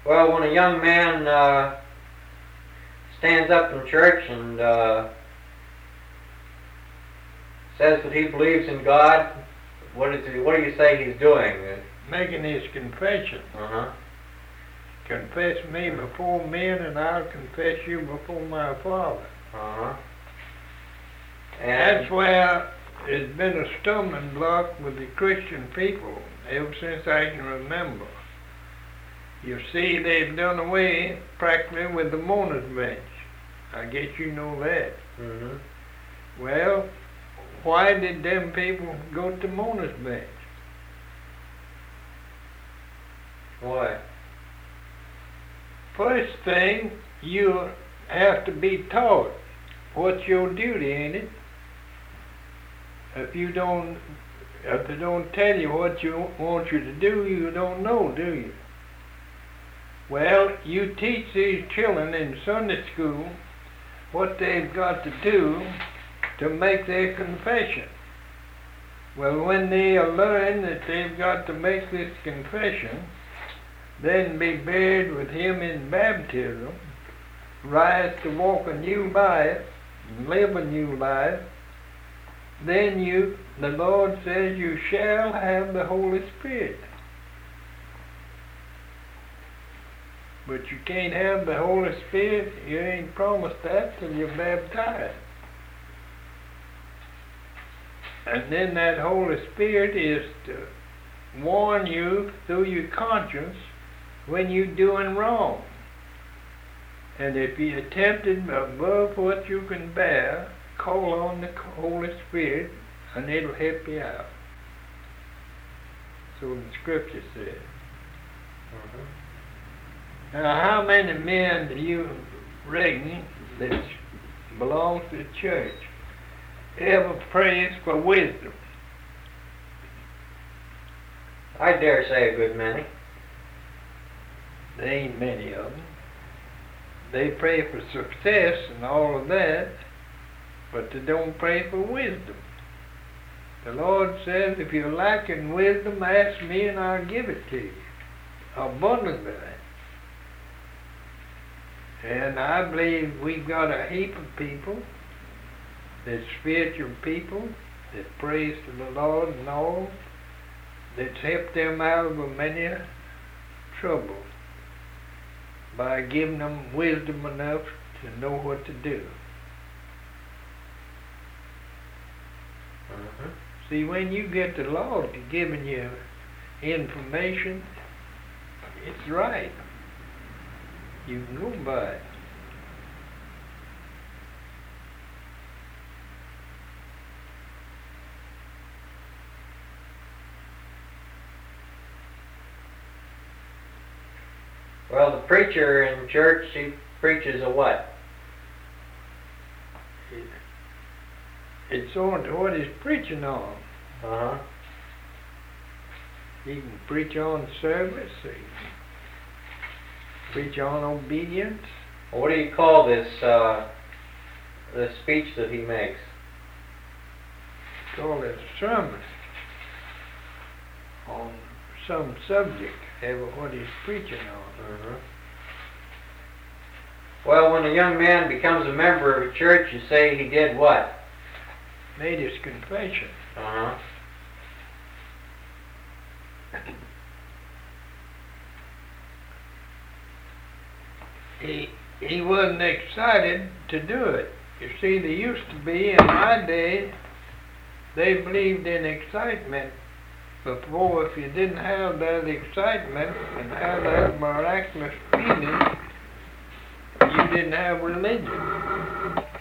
Well, when a young man stands up in church and says that he believes in God, what do you say he's doing? Making his confession. Uh-huh. Confess me before men, and I'll confess you before my Father. Uh-huh. That's where it's been a stumbling block with the Christian people ever since I can remember. You see, they've done away practically with the mourner's bench. I guess you know that. Mm-hmm. Well, why did them people go to mourner's bench? Why? First thing, you have to be taught what's your duty, ain't it? If they don't tell you what you want you to do, you don't know, do you? Well, you teach these children in Sunday school what they've got to do to make their confession. Well, when they learn that they've got to make this confession, then be buried with him in baptism, rise to walk a new life, live a new life, then the Lord says you shall have the Holy Spirit. But you can't have the Holy Spirit, you ain't promised that till you're baptized. And then that Holy Spirit is to warn you through your conscience when you're doing wrong. And if you're tempted above what you can bear, call on the Holy Spirit and it'll help you out. So the Scripture says. Mm-hmm. Now, how many men do you reckon that belongs to the church ever prays for wisdom? I dare say a good many. There ain't many of them. They pray for success and all of that, but they don't pray for wisdom. The Lord says, if you're lacking wisdom, ask me and I'll give it to you, abundantly. And I believe we've got a heap of people, that's spiritual people, that prays to the Lord and all, that's helped them out of many trouble by giving them wisdom enough to know what to do. Mm-hmm. See, when you get the Lord to giving you information, it's right. You can go by it. Well, the preacher in church, he preaches a what? It's on to what he's preaching on. Uh-huh. He can preach on service, he can preach on obedience. What do you call this speech that he makes? Call it a sermon on some subject, ever what he's preaching on. Mm-hmm. Well, when a young man becomes a member of a church, you say he did what? Made his confession. Uh-huh. He wasn't excited to do it. You see, there used to be, in my day, they believed in excitement. Before, if you didn't have that excitement and have that miraculous feeling, you didn't have religion.